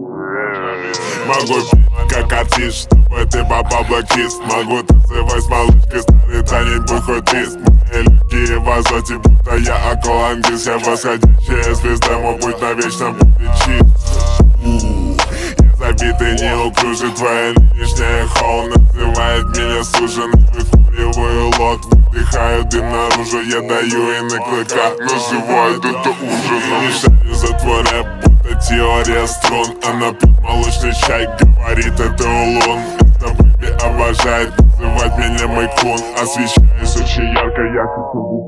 Могу пить как артист, чтобы ты попал в блэк-лист. Могу танцевать с малышкой, старый танец бухой твист. Мои легкие в азоте, будто я аквалангист. Я восходящая звезда, мой путь навечно будет чист. Я забитый неуклюжий, твоя нынешняя холл называет меня суженый. Выкуриваю лот, выдыхаю дым наружу. Я даю ей на клыках, называют это ужином. Не шарю за твой рэп, будто теория струн. Она пьет молочный чай, говорит это улун. Это бэби обожает называть меня мой кун. Освещаюсь очень ярко, я хочу